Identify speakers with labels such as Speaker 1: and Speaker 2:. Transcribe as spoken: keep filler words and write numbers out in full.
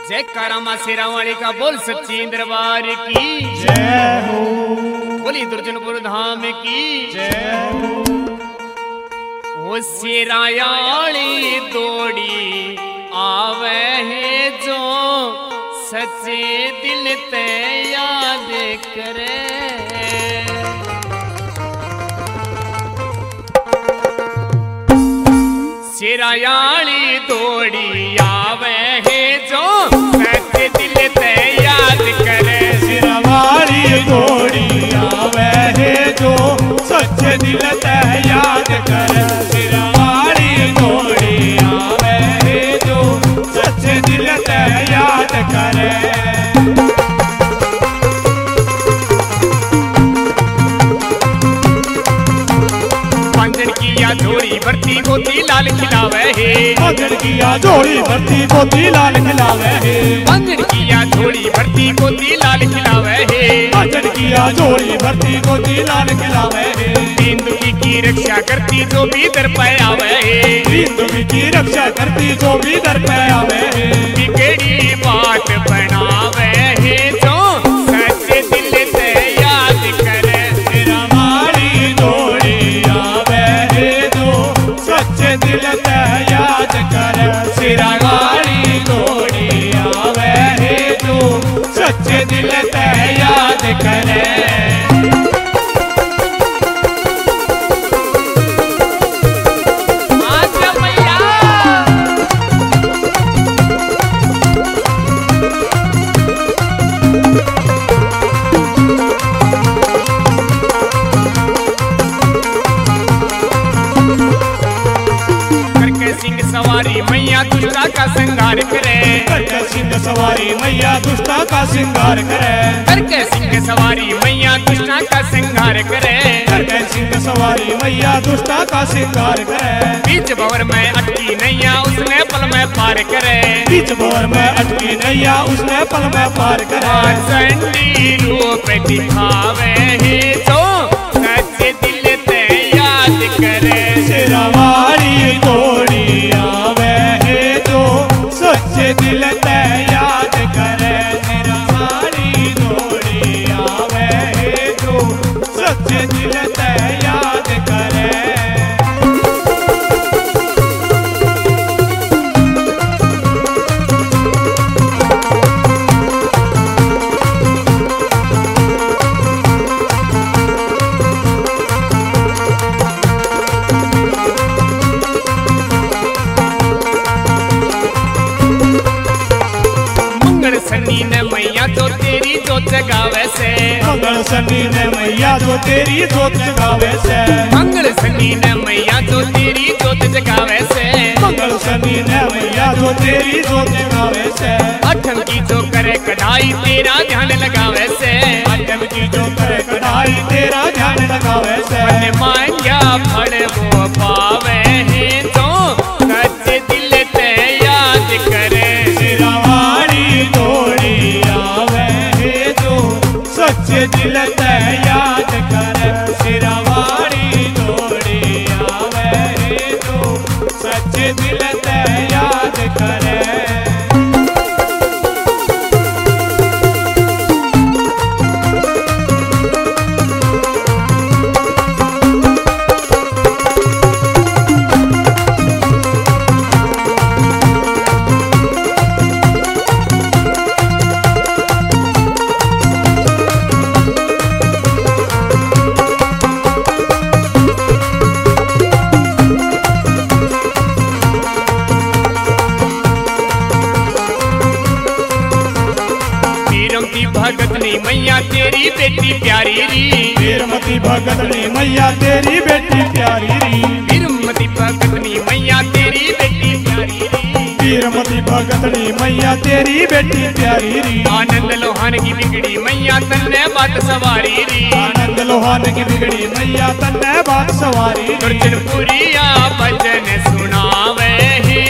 Speaker 1: जय कारामा शेरावाली का बोल सच्ची दरबार की
Speaker 2: जय हो।
Speaker 1: बोली दुर्जनपुर धाम की
Speaker 2: जय हो।
Speaker 1: वो शेरायाली दौड़ी आवे है जो सच्चे दिल ते याद करे। शेरायाली दौड़ी आवे है जो सच्चे दिल ते याद करे।
Speaker 2: शेरावाली दौड़ी आवे है जो सच्चे दिल ते याद करे। शेरावाली दौड़ी आवे है जो सच्चे दिल ते याद करे।
Speaker 1: पंजन किया झोड़ी भरती गोती लाल खिलावे है।
Speaker 2: पंजन किया झोड़ी भरती गोती लाल खिलावे है।
Speaker 1: पंजन किया झोड़ी भरती गोती लाल खिलावे है।
Speaker 2: पंजन किया झोड़ी भरती गोती लाल खिलावे है।
Speaker 1: दीन दुखी की रक्षा करती जो भी दर पे आवे है।
Speaker 2: दीन दुखी की रक्षा करती जो भी दर पे आवे है।
Speaker 1: बिगड़ी बात बनावे है जो सच्चे दिल से याद करे।
Speaker 2: शेरावाली दौड़ी आवे है जो सच्चे दिल ते याद करे। शेरावाली दौड़ी आवे है जो सच्चे दिल ते याद करे।
Speaker 1: सवारी मैया दुष्टा का श्रृंगार करे।
Speaker 2: करके सिंह सवारी मैया दुष्टा का श्रृंगार करे।
Speaker 1: करके सिंह सवारी मैया दुष्टा का श्रृंगार करे।
Speaker 2: करके सिंह सवारी मैया दुष्टा का श्रृंगार करे।
Speaker 1: बीच भंवर में अटकी नैया उसने पल में पार करे।
Speaker 2: बीच भंवर में अटकी नैया उसने पल में पार करे।
Speaker 1: चंडी रूप दिखावे है जो सच्चे दिल ते याद करे।
Speaker 2: शेरावाली दौड़ी आवे है जो सच्चे दिल ते याद करे। शेरावाली दौड़ी आवे है जो सच्चे दिल ते याद करे।
Speaker 1: सन्नी ने मैया जो तेरी जोत जगावे से।
Speaker 2: मंगल सन्नी ने मैया जो तेरी जोत जगावे से।
Speaker 1: मंगल सन्नी ने मैया जो तेरी जोत जगावे से।
Speaker 2: मंगल सन्नी ने मैया जो तेरी जोत जगावे से।
Speaker 1: अठम की जो करे कढ़ाई तेरा ध्यान लगावे से।
Speaker 2: अठम की जो करे कढ़ाई तेरा ध्यान लगावे से।
Speaker 1: मन मांग्या फल वो पावे है जो सच्चे दिल ते याद करे।
Speaker 2: शेरावाली दौड़ी आवे है जो सच्चे दिल ते याद करे। शेरावाली दौड़ी आवे है जो सच्चे दिल ते याद करे।
Speaker 1: भगतनी मैया तेरी बेटी प्यारी री।
Speaker 2: वीरमती भगतनी मैया तेरी बेटी प्यारी री।
Speaker 1: वीरमती भगतनी मैया तेरी बेटी प्यारी री।
Speaker 2: वीरमती भगतनी मैया तेरी बेटी प्यारी री।
Speaker 1: आनंद लोहान की बिगड़ी मैया तन्ने बात सवारी री।
Speaker 2: आनंद लोहान की बिगड़ी मैया तन्ने बात सवारी री।
Speaker 1: दुर्जनपुरिया भजन सुनावे है